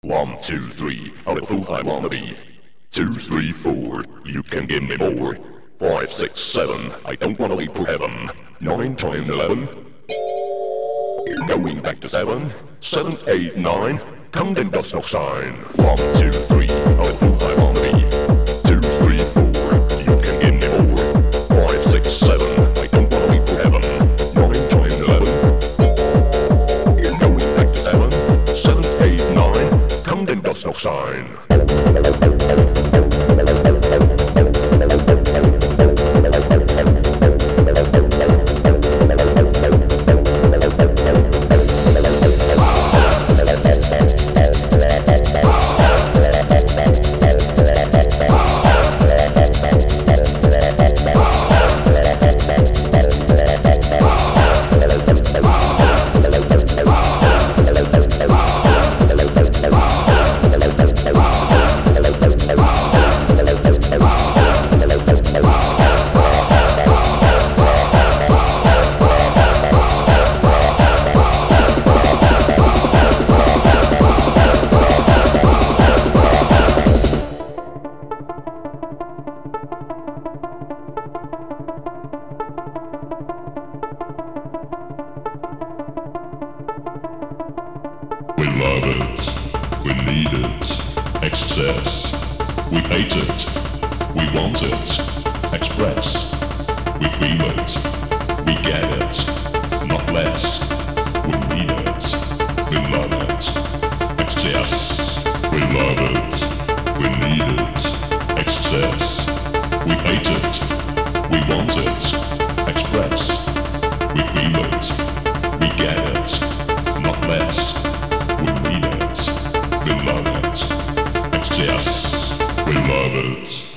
1, 2, 3, I'm a fool I wanna be. 2, 3, 4, you can give me more. 5, 6, 7, I don't wanna wait for heaven. 9, 10, 11, going back to 7. 7, 8, 9, counting does no sign. 1, 2, 3, I'm a fool I wanna be. 2, 3, 4, you can give me more. 5, 6, 7, I don't wanna wait for heaven. 9, 10, 11, going back to 7. 7, 8, 9, counting does no sign. We love it, we need it, excess. We hate it, we want it, express. We feel it, we get it, not less. We need it, we love it, excess. We love it, we need it, excess. We hate it, we want it, express. We feel it, we get it, not less. We need it, we love it, it's just, we love it.